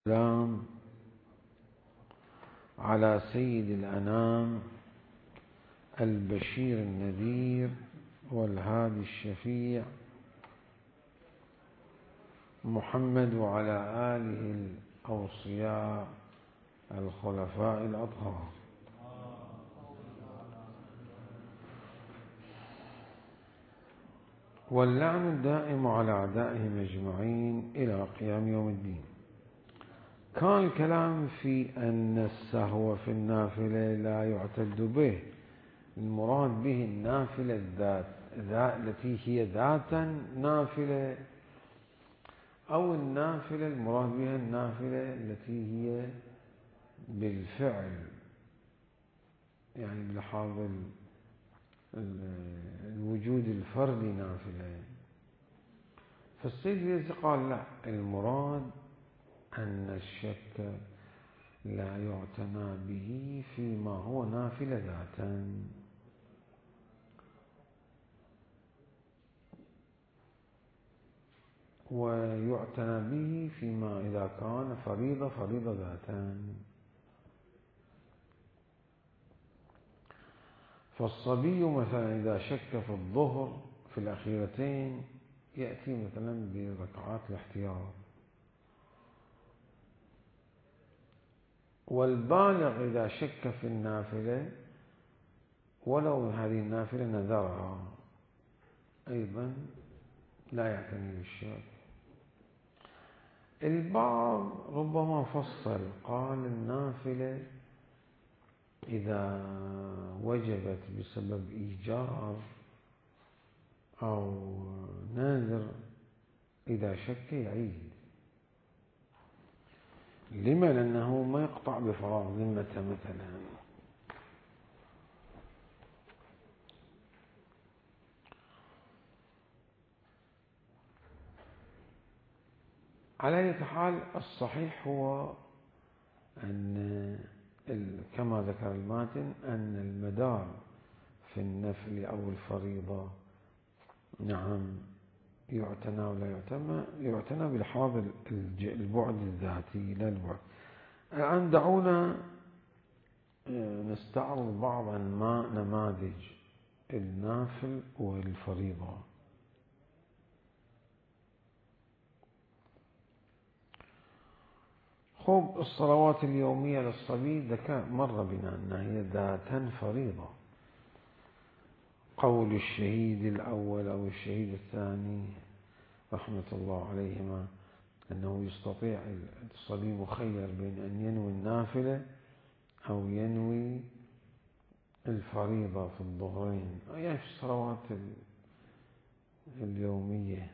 السلام على سيد الأنام البشير النذير والهادي الشفيع محمد وعلى آله الأوصياء الخلفاء الأطهار. واللعن الدائم على أعدائهم أجمعين إلى قيام يوم الدين. كان الكلام في أن السهو في النافلة لا يعتد به، المراد به النافلة التي هي ذاتا نافلة، أو النافلة المراد بها النافلة التي هي بالفعل، يعني بلحاظ الوجود الفردي نافلة. فالسيد اليزي قال لا، المراد أن الشك لا يعتنى به فيما هو نافلة ذاتا، ويعتنى به فيما إذا كان فريضة ذاتا. فالصبي مثلا إذا شك في الظهر في الأخيرتين يأتي مثلا بركعات الاحتياط، والبالغ إذا شك في النافلة ولو هذه النافلة نذرها أيضا لا يعتني بالشك. البعض ربما فصل، قال النافلة إذا وجبت بسبب إيجار أو نذر إذا شك يعيد. لما؟ لأنه ما يقطع بفراغ ذمته مثلا. على أي حال الصحيح هو أن كما ذكر الماتن أن المدار في النفل أو الفريضة نعم يعتنى ولا يعتنى بلحاظ البعد الذاتي لا البعد. الآن دعونا نستعرض بعض نماذج النافل والفريضة. خب الصلوات اليومية للصبي ذكر مر بنا أنها هي ذاتا فريضة. قول الشهيد الأول أو الشهيد الثاني رحمة الله عليهما أنه يستطيع الصبي مخير بين أن ينوي النافلة أو ينوي الفريضة في الظهرين، يعني في الصلوات اليومية.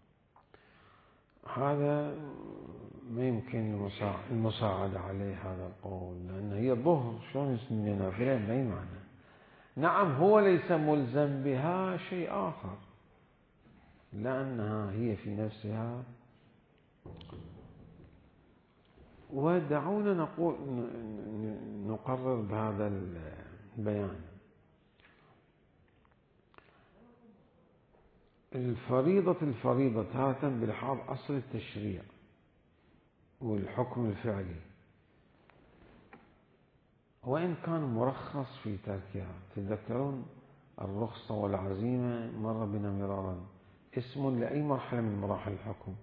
هذا ما يمكن المساعدة عليه هذا القول، لأن هي الظهر شلون يسمي نافلة؟ ما أي معنى. نعم هو ليس ملزم بها شيء آخر، لأنها هي في نفسها. ودعونا نقرر بهذا البيان. الفريضة تارة بلحاظ أصل التشريع والحكم الفعلي، وإن كان مرخص في تركها. تذكرون الرخصة والعزيمة مر بنا مرارا، اسم لأي مرحلة من مراحل الحكم؟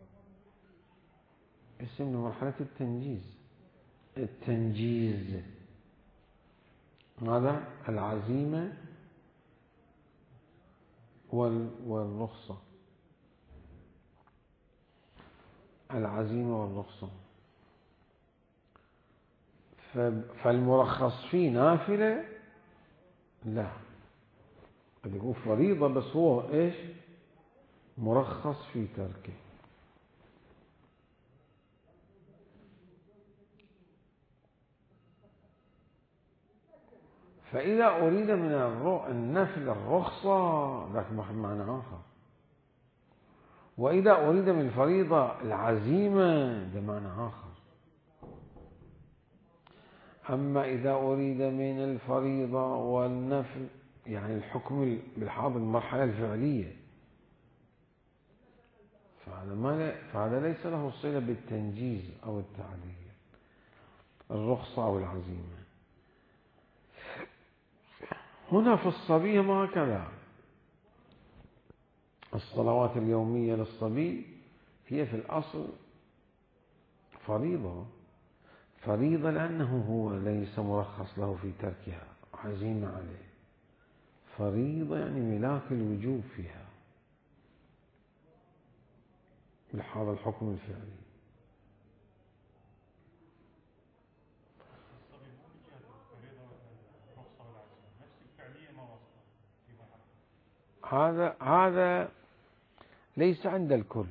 اسم لمرحلة التنجيز. ماذا؟ العزيمة والرخصة. العزيمة والرخصة. فالمرخص فيه نافلة لا، قد يكون فريضة بس هو إيش؟ مرخص في تركه. فإذا أريد من النفل الرخصة ذاك معنى آخر، وإذا أريد من الفريضة العزيمة ده معنى آخر. أما إذا أريد من الفريضة والنفل يعني الحكم بالحاضر المرحلة الفعلية، فهذا ليس له صلة بالتنجيز أو التعليل، الرخصة أو العزيمة. هنا في الصبي ما هكذا. الصلوات اليومية للصبي هي في الأصل فريضة لأنه هو ليس مرخص له في تركها، عزيمة عليه. فريضة يعني ملاك الوجوب فيها بهذا الحكم الفعلي. هذا ليس عند الكل.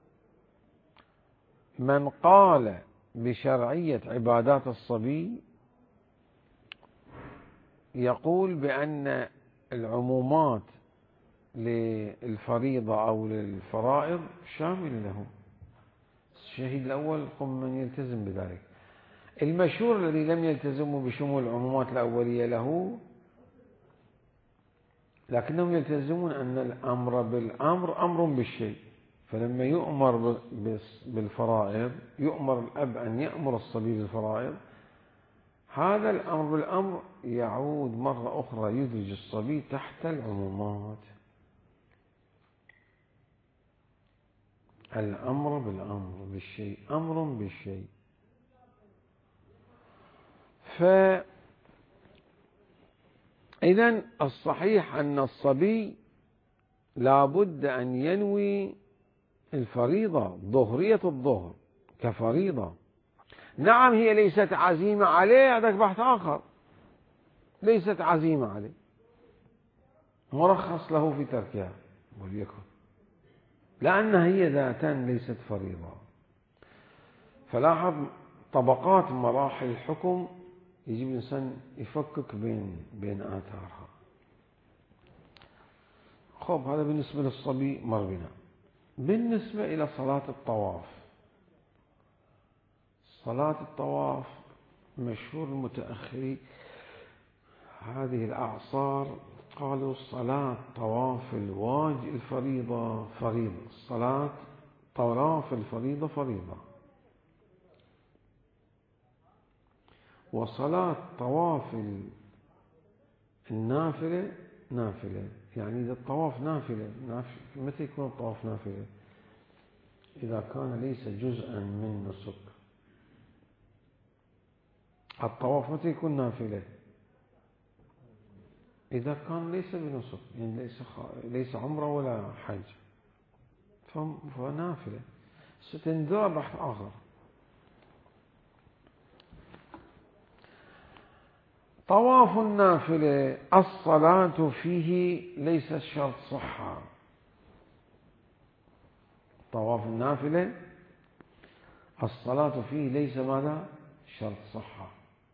من قال بشرعية عبادات الصبي يقول بأن العمومات للفريضة أو للفرائض شامل له. الشهيد الأول قم من يلتزم بذلك. المشهور الذي لم يلتزموا بشمول العمومات الأولية له، لكنهم يلتزمون أن الأمر بالأمر أمر بالشيء. فلما يؤمر بالفرائض، يؤمر الأب أن يأمر الصبي بالفرائض، هذا الأمر بالأمر يعود مرة أخرى يدرج الصبي تحت العمومات. الأمر بالأمر بالشيء أمر بالشيء. فإذن الصحيح أن الصبي لا بد أن ينوي الفريضة، ظهرية الظهر كفريضة. نعم هي ليست عزيمة عليه، هذا بحث آخر. ليست عزيمة عليه، مرخص له في تركها وليكن، لأنها هي ذاتا ليست فريضة. فلاحظ طبقات مراحل الحكم، يجب الإنسان يفكك بين آثارها. خب هذا بالنسبة للصبي مر بنا. بالنسبة إلى صلاة الطواف، صلاة الطواف مشهور المتأخرين هذه الأعصار قالوا صلاة طواف الفريضة فريضة، صلاة طواف الفريضة فريضة، وصلاة طواف النافلة نافلة. يعني إذا الطواف نافلة، متى يكون الطواف نافلة؟ إذا كان ليس جزءا من نسك. الطواف متى يكون نافلة؟ إذا كان ليس بنسك، يعني ليس عمره ولا حج، فنافلة. ستنذر بحث آخر. طواف النافلة الصلاة فيه ليست شرط صحة. طواف النافلة الصلاة فيه ليس ماذا؟ شرط صحة.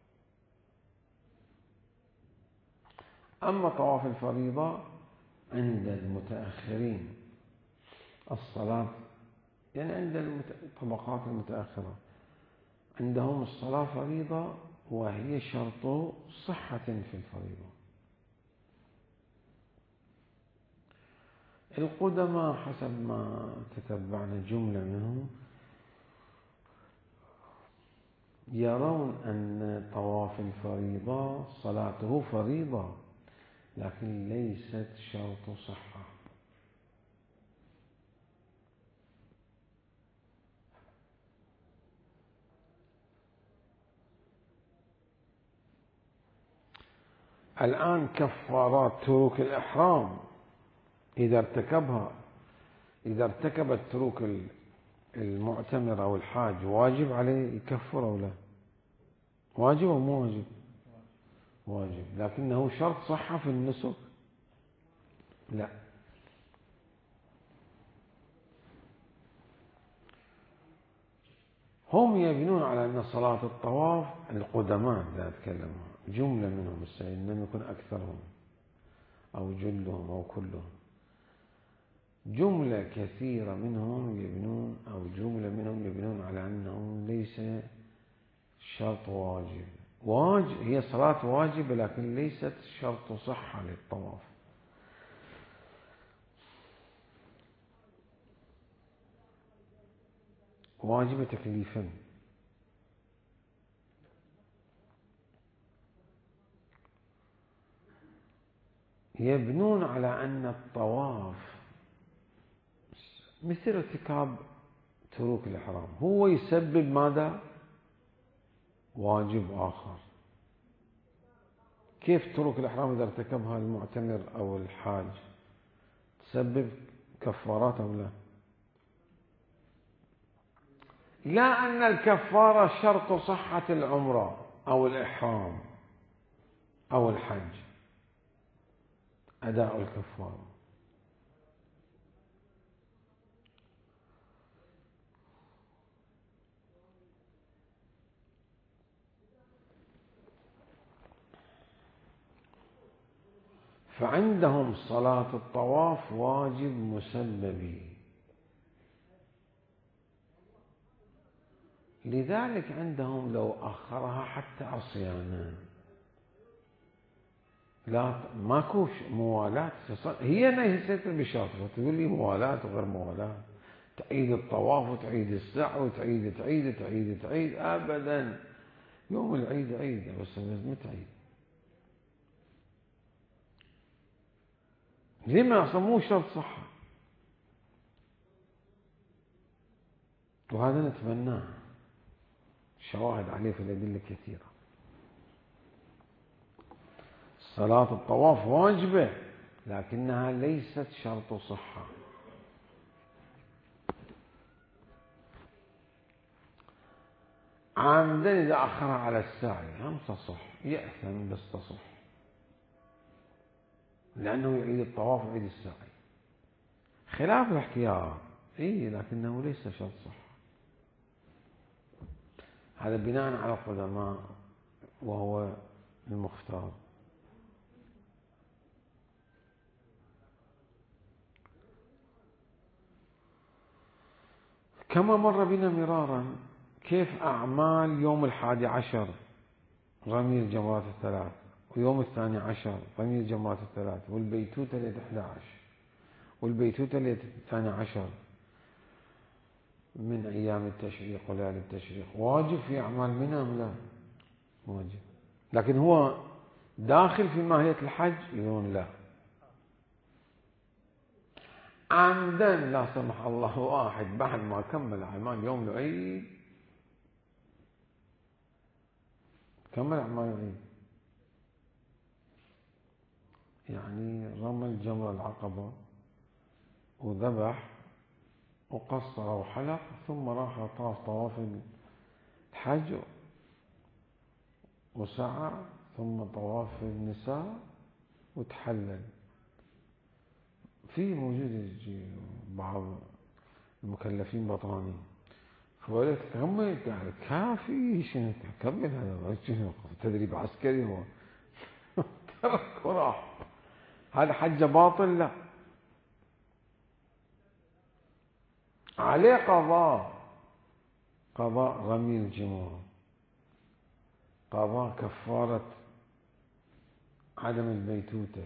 أما طواف الفريضة عند المتأخرين الصلاة، يعني عند الطبقات المتأخرة عندهم الصلاة فريضة وهي شرط صحة في الفريضة. القدماء حسب ما تتبعنا جملة منهم يرون أن طواف الفريضة صلاته فريضة لكن ليست شرط صحة. الآن كفارات تروك الإحرام إذا ارتكب التروك المعتمر أو الحاج واجب عليه يكفر أو لا؟ واجب أو مو واجب؟ واجب، لكنه شرط صحة في النسك؟ لا. هم يبنون على أن صلاة الطواف القدماء لا أتكلمون جملة منهم، السيد لم يكن أكثرهم أو جلهم أو كلهم، جملة كثيرة منهم يبنون أو جملة منهم يبنون على أنه ليس شرط واجب. هي صلاة واجبة لكن ليست شرط صحة للطواف. واجبة تكليفا. يبنون على أن الطواف مثل ارتكاب تروك الإحرام، هو يسبب ماذا؟ واجب آخر. كيف تروك الإحرام إذا ارتكبها المعتمر أو الحاج تسبب كفارات أو لا؟ لا أن الكفارة شرط صحة العمرة أو الإحرام أو الحج، أداء الكفارة. فعندهم صلاة الطواف واجب مسببي، لذلك عندهم لو أخرها حتى عصيانا لا ماكو موالاة. هي ليست بشرط، تقول لي موالاة وغير موالاة، تعيد الطواف وتعيد السعي وتعيد تعيد تعيد تعيد أبدا. يوم العيد عيد بس ما تعيد. لما صموه شرط صحة؟ وهذا نتمناه، شواهد عليه في الأدلة كثيرة. صلاة الطواف واجبة لكنها ليست شرط صحة. عامدا إذا أخرها على الساعي هم تصح، يأثم بس تصح، لأنه يعيد الطواف ويعيد الساعي. خلاف الاحتياط لكنه ليس شرط صحة. هذا بناء على القدماء وهو المختار. كما مر بنا مرارا كيف أعمال يوم 11 رمي الجمرات الثلاث، ويوم 12 رمي الجمرات الثلاث، والبيتوتة ليلة 11 والبيتوتة ليلة 12 من أيام التشريق وليالي التشريق واجب في أعمال منى أم لا؟ واجب. لكن هو داخل في ماهية الحج؟ يقولون لا. عمدا لا سمح الله واحد بعد ما كمل أعمال يوم العيد، كمل أعمال العيد يعني رمى الجمرة العقبة وذبح وقصر وحلق ثم راح طاف طواف الحج وسعى ثم طواف النساء وتحلل. في موجود بعض المكلفين بطاني فقالت كمل، يعني كافي شنو كمل، هذا شنو تدريب عسكري هو ترك وراح. هذا حج باطل؟ لا، عليه قضاء رمي الجمار، قضاء كفارة عدم البيتوتة،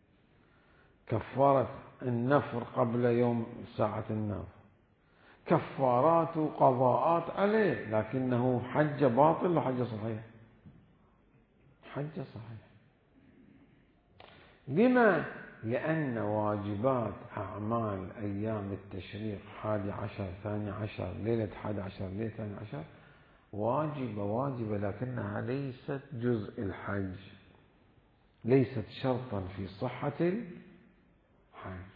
كفارة النفر قبل يوم ساعة النفر، كفارات وقضاءات عليه، لكنه حج باطل وحج صحيح؟ حج صحيح. لما؟ لأن واجبات أعمال أيام التشريق 11 12 ليلة 11 ليلة 12 واجبة لكنها ليست جزء الحج، ليست شرطا في صحة الحج.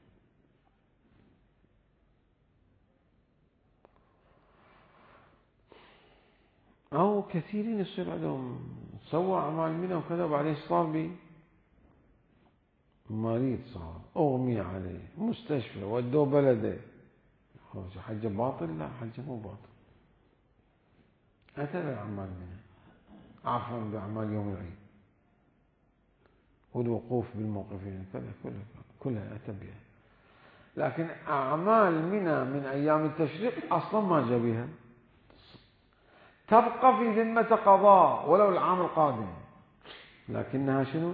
أو كثيرين يصير عندهم سوى أعمال منى وكذا وبعدين صار بي مريض، صار أغمي عليه مستشفى ودوه بلده، حج باطل؟ لا، حج مو باطل. أتى بأعمال منى، عفوا بأعمال يوم العيد والوقوف بالموقفين كلها أتى بها. لكن أعمال منى من أيام التشريق أصلا ما جاء بها، تبقى في ذمة قضاء ولو العام القادم، لكنها شنو؟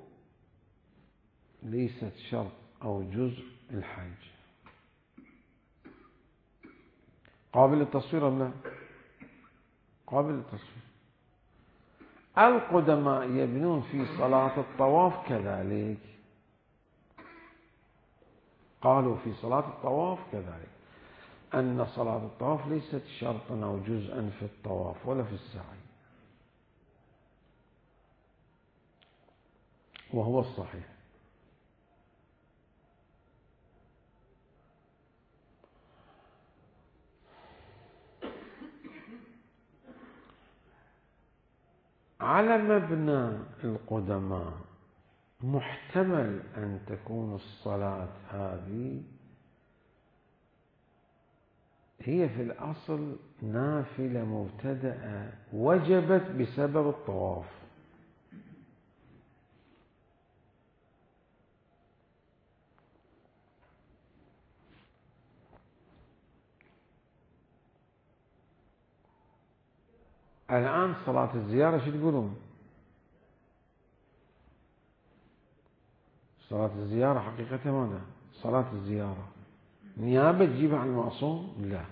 ليست شرط أو جزء الحج. قابل للتصوير أم لا؟ قابل للتصوير. القدماء يبنون في صلاة الطواف كذلك، قالوا في صلاة الطواف كذلك أن صلاة الطواف ليست شرطا أو جزءا في الطواف ولا في السعي، وهو الصحيح. على مبنى القدماء محتمل أن تكون الصلاة هذه هي في الأصل نافلة مبتدأة وجبت بسبب الطواف. الآن صلاة الزيارة شو تقولون؟ صلاة الزيارة حقيقة ماذا؟ صلاة الزيارة نيابة تجيبها عن المعصوم؟ لا.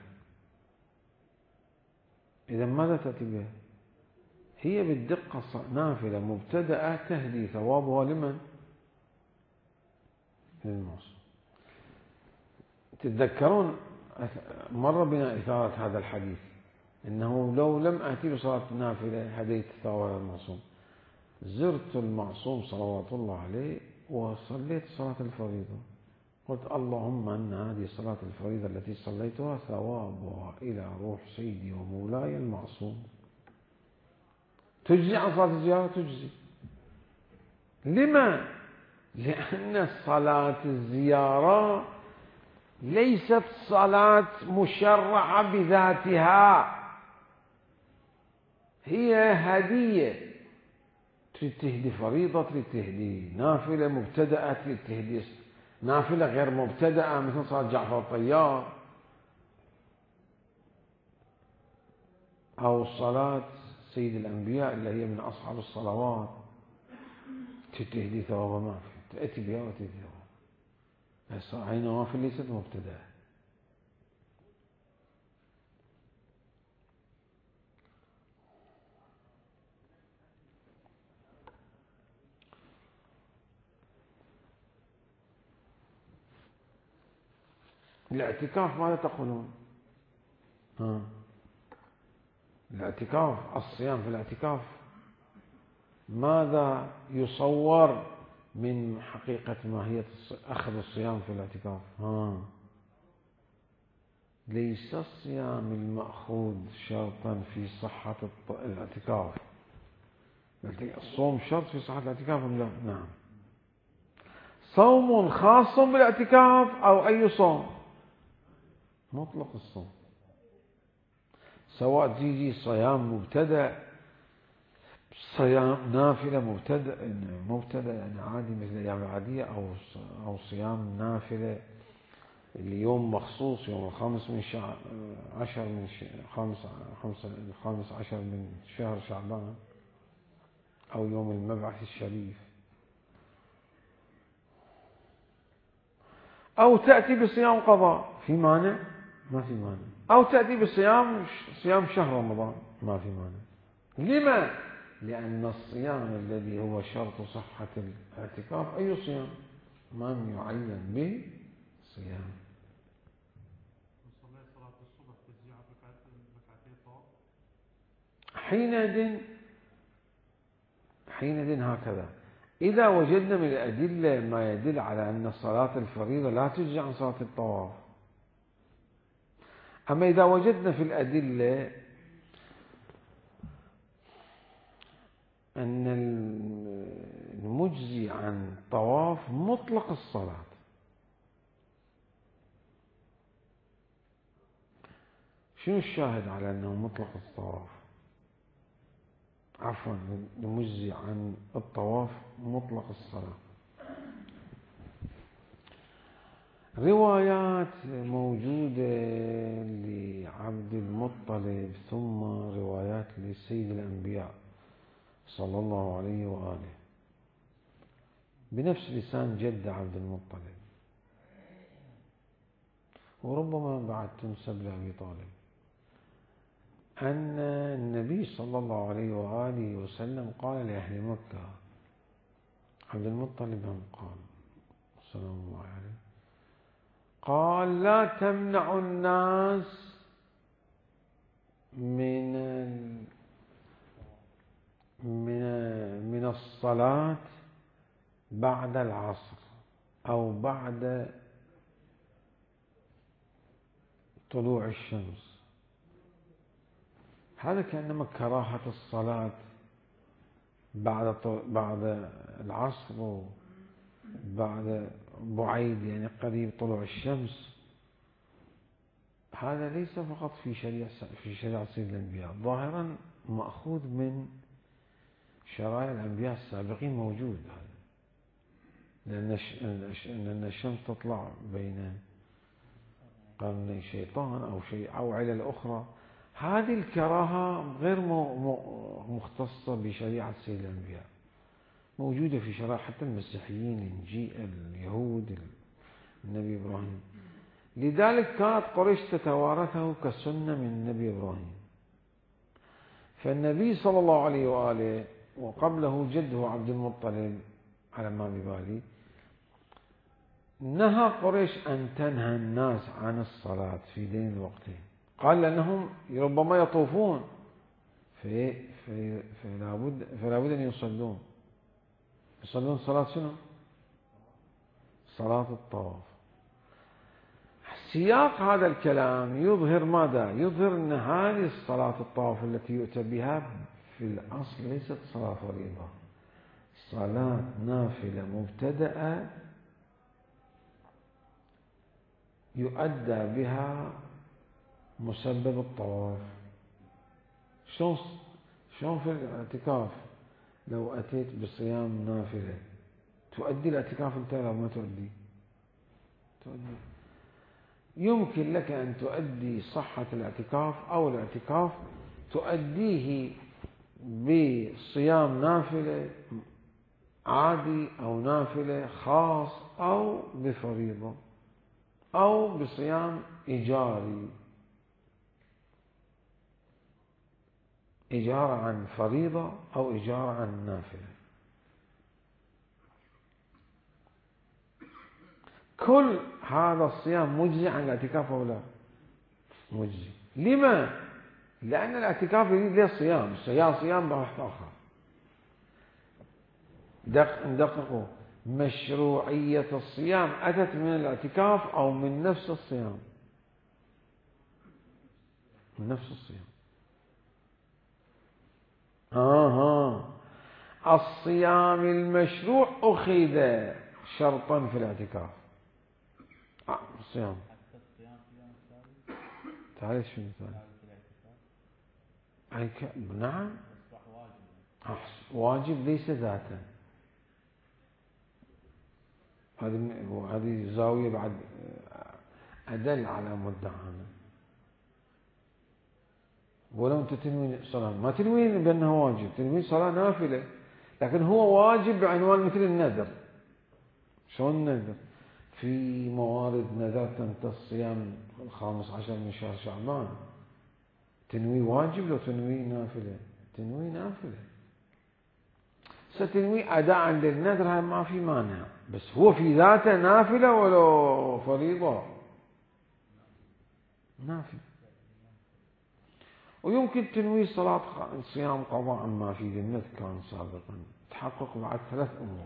إذا ماذا تأتي بها؟ هي بالدقة نافلة مبتدأة تهدي ثوابها لمن؟ للمعصوم. تتذكرون مر بنا إثارة هذا الحديث إنه لو لم آتي بصلاة نافلة هديت ثواب المعصوم. زرت المعصوم صلوات الله عليه وصليت صلاة الفريضة، قلت اللهم أن هذه صلاة الفريضة التي صليتها ثوابها إلى روح سيدي ومولاي المعصوم. تجزي عن صلاة الزيارة؟ تجزي. لما؟ لأن صلاة الزيارة ليست صلاة مشرعة بذاتها، هي هدية. تريد تهدي فريضة، تريد تهدي نافلة مبتدأة، تريد تهدي نافلة غير مبتدأة مثل صلاة جعفر الطيار أو صلاة سيد الأنبياء اللي هي من أصحاب الصلوات، تريد تهدي ثواب ما في، تأتي بها وتهدي ثواب. هاي نوافل ليست مبتدأة. الاعتكاف ماذا تقولون؟ الاعتكاف، الصيام في الاعتكاف ماذا يصور من حقيقة ماهية أخذ الصيام في الاعتكاف؟ ليس الصيام المأخوذ شرطا في صحة الاعتكاف. الصوم شرط في صحة الاعتكاف أم لا؟ نعم. صوم خاص بالاعتكاف أو أي صوم؟ مطلق الصوم، سواء تيجي صيام مبتدأ، صيام نافلة مبتدأ يعني عادي مثل الأيام العادية، أو صيام نافلة اليوم مخصوص يوم الخامس من الخامس عشر من شهر شعبان، أو يوم المبعث الشريف، أو تأتي بصيام قضاء، في مانع؟ ما في مانع. أو تأتي بصيام شهر رمضان، ما في مانع. لما؟ لأن الصيام الذي هو شرط صحة الاعتكاف أي صيام؟ من يعين به صيام. حينئذ هكذا إذا وجدنا من الأدلة ما يدل على أن صلاة الفريضة لا تجزي عن صلاة الطواف. أما إذا وجدنا في الأدلة أن المجزي عن طواف مطلق الصلاة، شنو الشاهد على أنه مطلق الطواف؟ عفوا، المجزي عن الطواف مطلق الصلاة. روايات موجودة لعبد المطلب، ثم روايات لسيد الأنبياء صلى الله عليه وآله بنفس لسان جد عبد المطلب، وربما بعد تنسب لأبي طالب. أن النبي صلى الله عليه وآله وسلم قال لأهل مكة، عبد المطلب هم قال صلى الله عليه، قال لا تمنعوا الناس من الصلاة بعد العصر أو بعد طلوع الشمس. هذا كأنما كراهة الصلاة بعد العصر وبعد بعيد، يعني قريب طلوع الشمس. هذا ليس فقط في شريعة سيد الأنبياء، ظاهرا مأخوذ من شرائع الأنبياء السابقين، موجود هذا، لأن الشمس تطلع بين قرني شيطان أو شيء أو علل أخرى. هذه الكراهة غير مختصة بشريعة سيد الأنبياء، موجودة في شرائع حتى المسيحيين، اليهود، النبي إبراهيم. لذلك كانت قريش تتوارثه كسنة من النبي إبراهيم. فالنبي صلى الله عليه وآله وقبله جده عبد المطلب على ما ببالي نهى قريش أن تنهى الناس عن الصلاة في دين الوقتين. قال لأنهم ربما يطوفون فلا بد أن يصلون صلاة شنو؟ صلاة الطواف. سياق هذا الكلام يظهر ماذا؟ يظهر أن هذه الصلاة الطواف التي يؤتى بها في الأصل ليست صلاة فريضة، صلاة نافلة مبتدأة يؤدى بها مسبب الطواف. شلون في الاعتكاف لو أتيت بصيام نافلة تؤدي الاعتكاف انت لو ما تؤدي؟ تؤدي. يمكن لك أن تؤدي صحة الاعتكاف أو الاعتكاف تؤديه بصيام نافلة عادي أو نافلة خاص أو بفريضة أو بصيام إيجاري، إجارة عن فريضة أو إجارة عن نافلة. كل هذا الصيام مجزي عن الاعتكاف أو لا؟ مجزي. لما؟ لأن الاعتكاف يريد له صيام، صيام بحث آخر. ندققوا، مشروعية الصيام أتت من الاعتكاف أو من نفس الصيام؟ من نفس الصيام. الصيام المشروع أخذ شرطا في الاعتكاف. الصيام تعرف شو مثال؟ نعم، واجب ليس ذاتا. هذه زاوية بعد أدل على مدعانا. ولو أنت تنوي صلاة ما تنوي بأنه واجب، تنوي صلاة نافلة، لكن هو واجب بعنوان مثل النذر. شلون النذر؟ في موارد نذرت أنت الصيام 15 من شهر شعبان، تنوي واجب لو تنوي نافلة؟ تنوي نافلة. ستنوي أداء للنذر ما في مانع، بس هو في ذاته نافلة ولا فريضة؟ نافلة. ويمكن تنوي صيام قضاء ما في ذمتك كان سابقا، تحقق بعد 3 أمور.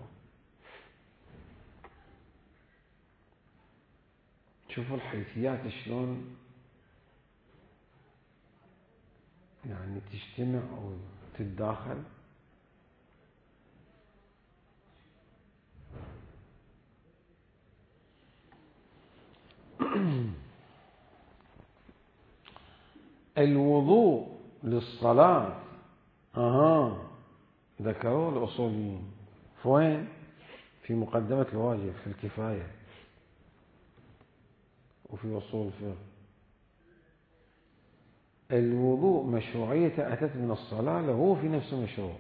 شوفوا الحيثيات شلون يعني تجتمع وتتداخل. الوضوء للصلاة ذكروا الأصوليين فوين؟ في مقدمة الواجب في الكفاية وفي أصول الفقه. الوضوء مشروعية أتت من الصلاة، له في نفسه مشروع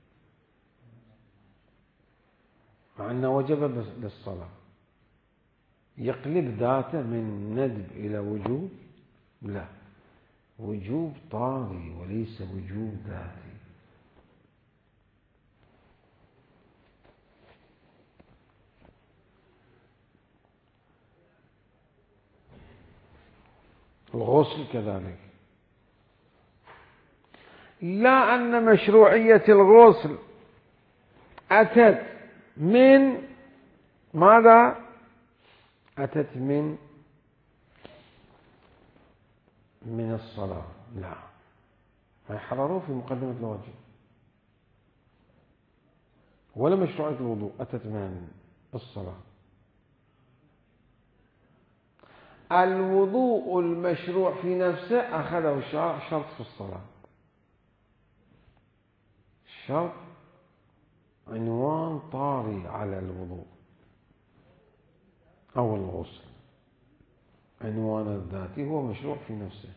مع أنه وجب للصلاة. يقلب ذاته من ندب إلى وجوب؟ لا، وجوب طاري وليس وجوب ذاتي. الغسل كذلك، لا أن مشروعية الغسل أتت من ماذا؟ أتت من الصلاة، لا، ما يحرروه في مقدمة الواجب. ولا مشروعية الوضوء أتت من الصلاة. الوضوء المشروع في نفسه أخذه الشرع شرط في الصلاة، شرط عنوان طاري على الوضوء أو الغسل، عنوان الذاتي هو مشروع في نفسه.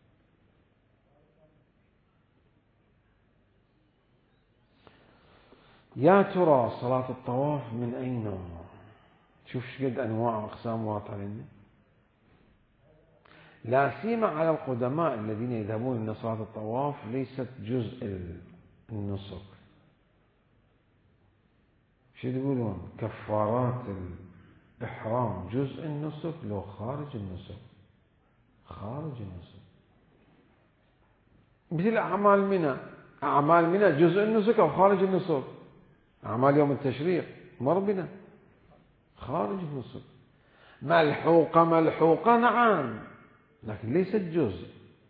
يا ترى صلاة الطواف من أي نوع؟ شوف شقد أنواع وأقسام واضحة لنا، لا سيما على القدماء الذين يذهبون أن صلاة الطواف ليست جزء النسك. شو يقولون؟ كفارات الإحرام جزء النسك لو خارج النسك، خارج النسك. مثل أعمال منى، أعمال منى جزء النسك أو خارج النسك؟ أعمال يوم التشريق مر بنا خارج النسك. ملحوقة نعم، لكن ليست جزء.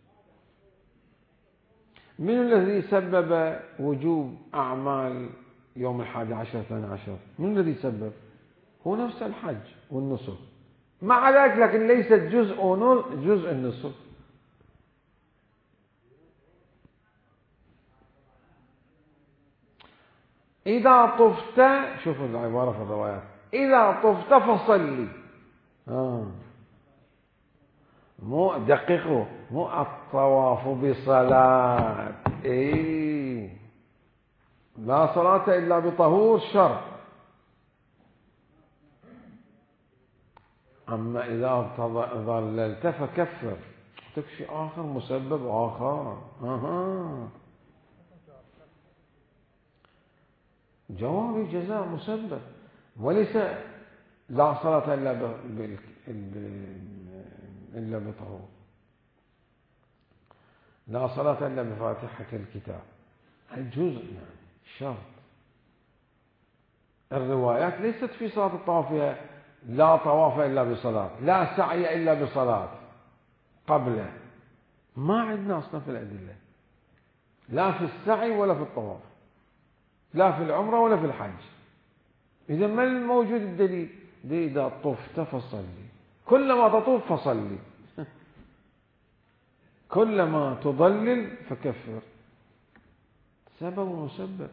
من الذي سبب وجوب أعمال يوم 11 12؟ من الذي سبب؟ هو نفس الحج والنسك، مع ذلك لكن ليست جزء النسك. إذا طفت، شوفوا العبارة في الروايات، إذا طفت فصلي. مو دققوا، مو الطواف بصلاة، لا صلاة إلا بطهور شرط. أما إذا ظللت فكفر، تكفي آخر مسبب آخر. جواب جزاء مسبب، وليس لا صلاة إلا بطهور، لا صلاة إلا بفاتحة الكتاب، الجزء يعني شرط. الروايات ليست في صلاة الطواف فيها لا طواف إلا بصلاة، لا سعي إلا بصلاة قبله. ما عندنا أصلا في الأدلة، لا في السعي ولا في الطواف، لا في العمرة ولا في الحج. إذا ما الموجود الدليل؟ إذا طفت فصلي، كلما تطوف فصلي، كلما تضلل فكفر، سبب ومسبب.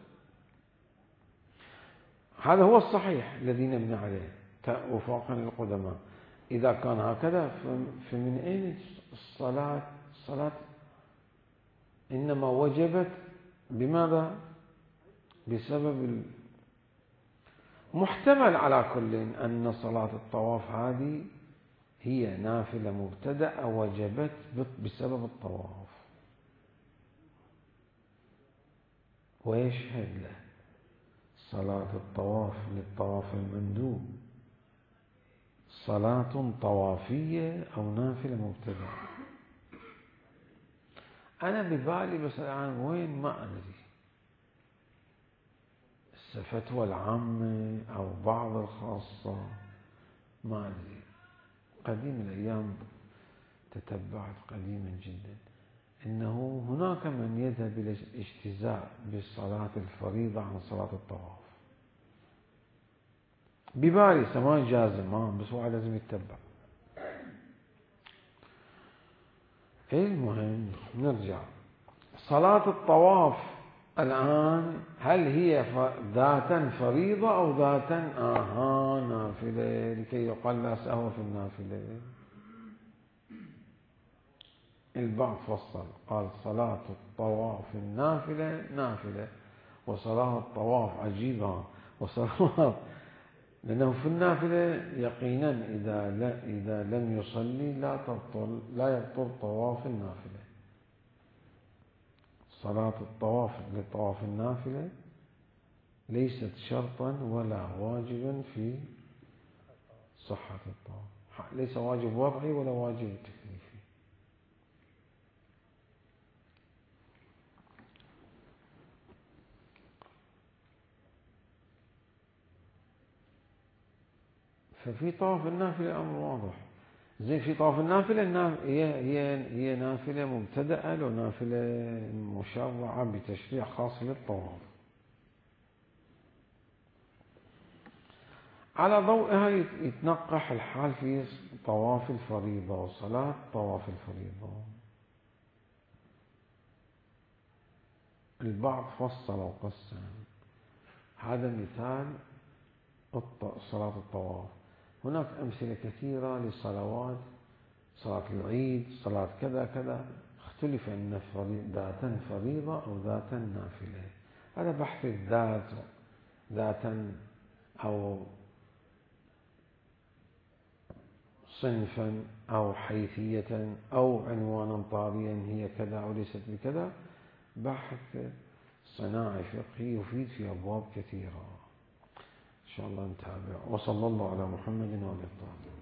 هذا هو الصحيح الذي نبني عليه وفاقا للقدماء. إذا كان هكذا فمن أين الصلاة إنما وجبت بماذا؟ بسبب محتمل على كل أن صلاة الطواف هذه هي نافلة مبتدأة وجبت بسبب الطواف. ويشهد له صلاة الطواف للطواف المندوب صلاة طوافية أو نافلة مبتدأة. أنا ببالي بس الآن وين ما أدري، الفتوى العامة أو بعض الخاصة ما أدري. قديم الأيام تتبعت قديما جدا إنه هناك من يذهب إلى الاجتزاء بالصلاة الفريضة عن صلاة الطواف. ببالي سماء جازم، بس هو لازم يتبع. المهم نرجع، صلاة الطواف الآن هل هي ذاتا فريضة أو ذاتا نافلة لكي يقال لا سهو في النافلة؟ البعض فصل قال صلاة الطواف النافلة نافلة، وصلاة الطواف عجيبة، وصلاة لأنه في النافلة يقينا إذا لم يصلي لا يبطل طواف النافلة. صلاة الطواف لطواف النافلة ليست شرطا ولا واجبا في صحة الطواف، ليس واجب وضعي ولا واجب تكليفي. ففي طواف النافلة أمر واضح. زين في طواف النافلة هي نافلة مبتدأة لو نافلة مشرعة بتشريع خاص للطواف. على ضوئها يتنقح الحال في طواف الفريضة وصلاة طواف الفريضة. البعض فصل وقسم. هذا مثال صلاة الطواف. هناك أمثلة كثيرة للصلوات، صلاة العيد، صلاة كذا كذا، اختلف أن ذاتا فريضة أو ذاتا نافلة. هذا بحث الذات، ذاتا أو صنفا أو حيثية أو عنوانا طاريا هي كذا أو ليست بكذا، بحث صناعي فقهي يفيد في أبواب كثيرة. إن شاء الله نتابع. وصلى الله على محمد وعلى آله.